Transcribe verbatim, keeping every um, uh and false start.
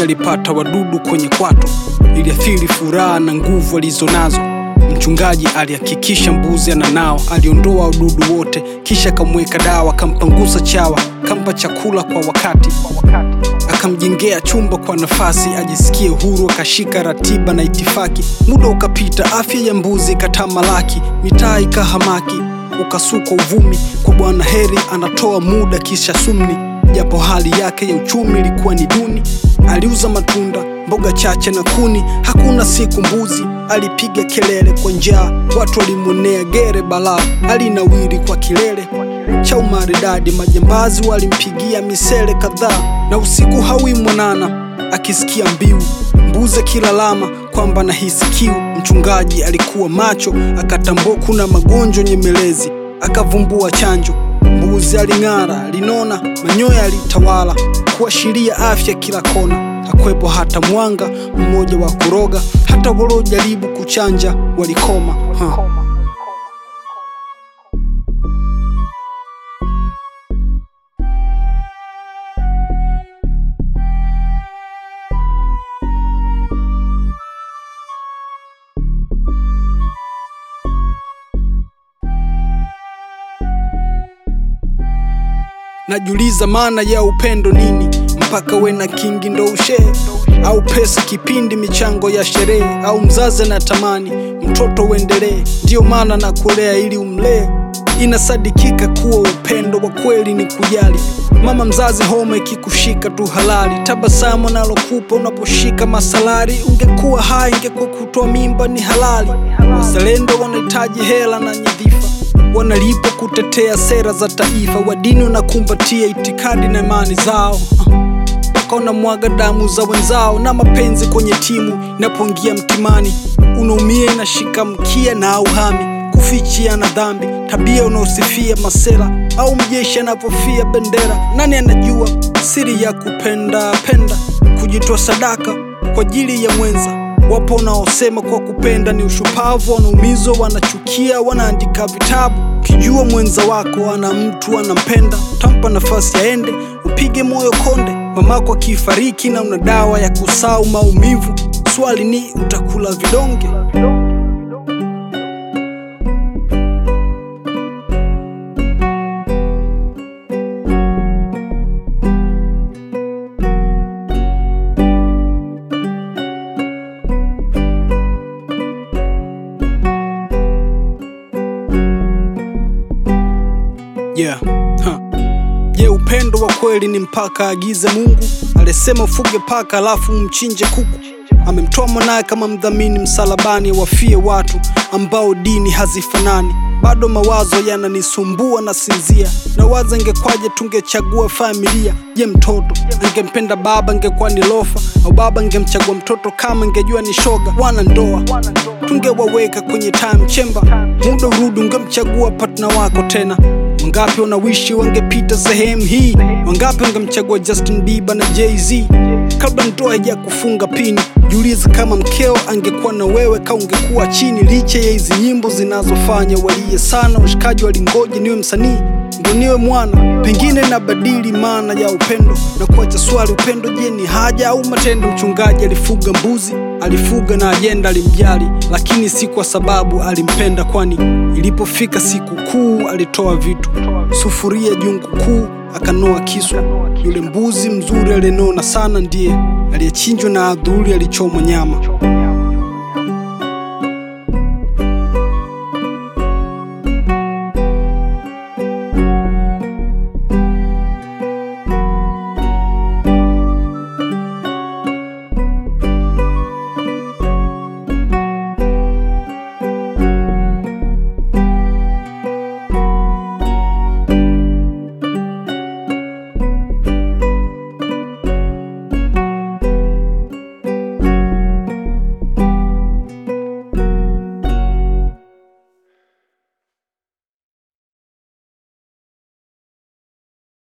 alipata wadudu kwenye kwato, iliathiri furaha na nguvu alizonazo. Mchungaji alihakikisha mbuzi ananao, aliondoa wadudu wote, kisha akamweka dawa, akampangusa chawa, kampa chakula kwa wakati, akamjengea chumba kwa nafasi ajisikie huru, akashika ratiba na itifaki. Muda ukapita, afya ya mbuzi ikatamalaki, mitaa ikahamaki, ukasuka uvumi kwa Bwana Heri anatoa muda kisha sumni. Japo hali yake ya uchumi ilikuwa ni duni, aliuza matunda, mboga chache na kuni. Hakuna siku mbuzi alipiga kelele kwa njaa, watu walimonea gere balaa, alinawiri kwa kilele cha umaridadi. Majambazi walimpigia misele kadhaa, na usiku hawi mwanana akisikia mbiu, mbuzi kilalama kwamba nahisi kiu. Mchungaji alikuwa macho, akatambua kuna magonjwa nyemelezi, akavumbua chanjo. Mbuzi aling'ara, linona, manyoya alitawala, kuashiria afya kila kona. Hakwepo hata mwanga mmoja wa kuroga, hata waliojaribu kuchanja walikoma. ha. Najiuliza maana ya upendo nini, mpaka we na kingi ndo ushee, au pesa kipindi michango ya sherehe, au mzazi na tamani mtoto uendelee, ndio maana na kulea ili umlee. Inasadikika kuwa upendo wa kweli ni kujali. Mama mzazi homa ikikushika tu halali, tabasamu nalokupa unaposhika masalari. Ungekuwa hai ingekuwa kutoa mimba ni halali. Wazalendo wanahitaji hela na nyadhifa, wanalipa kutetea sera za taifa. Wadini unakumbatia itikadi na imani zao, wakaona mwaga damu za wenzao. Na mapenzi kwenye timu inapoingia mtimani, unaumia inashika mkia na auhami. Kufichia na dhambi, tabia unaosifia masela, au mjeshi anapofia bendera. Nani anajua siri ya kupenda penda, kujitoa sadaka kwa ajili ya mwenza. Wapo wanaosema kwa kupenda ni ushupavu, wanaumizwa, wanachukia, wanaandika vitabu. Kijua mwenza wako ana mtu anampenda, tampa nafasi aende, upige moyo konde. Mamako akifariki na una dawa ya kusahau maumivu, swali ni utakula vidonge? Yeah, huh. Je, upendo wa kweli ni mpaka agize Mungu? Alisema ufuge paka alafu mchinje kuku. Amemtoa mwanae kama mdhamini msalabani, wafie watu ambao dini hazifanani. Bado mawazo yananisumbua na sinzia, na waza ingekwaje tungechagua familia. Je, mtoto angempenda baba ingekuwa ni lofa, au baba angemchagua mtoto kama ingejua ni shoga? Wana ndoa tungewaweka kwenye time chamber, muda urudi ungemchagua partner wako tena. Wangapi wanawishi wangepita sehemu hii? Wangapi wangemchagua Justin Bieber na Jay-Z? Kabla ndoa haija kufunga pini, jiulize kama mkeo angekuwa na wewe, ka ungekuwa chini. Licha ya hizi nyimbo zinazofanya walie sana, washikaji walingoje niwe msanii ndo niwe mwana. Pengine nabadili maana ya upendo na kuacha swali, upendo je ni haja au matendo? Mchungaji alifuga mbuzi, alifuga na ajenda, alimjali lakini si kwa sababu alimpenda, kwani ilipofika siku kuu alitoa vitu, sufuria jungu kuu akanoa kiswa. Yule mbuzi mzuri alinona sana ndiye aliyechinjwa na adhuri alichomwa nyama.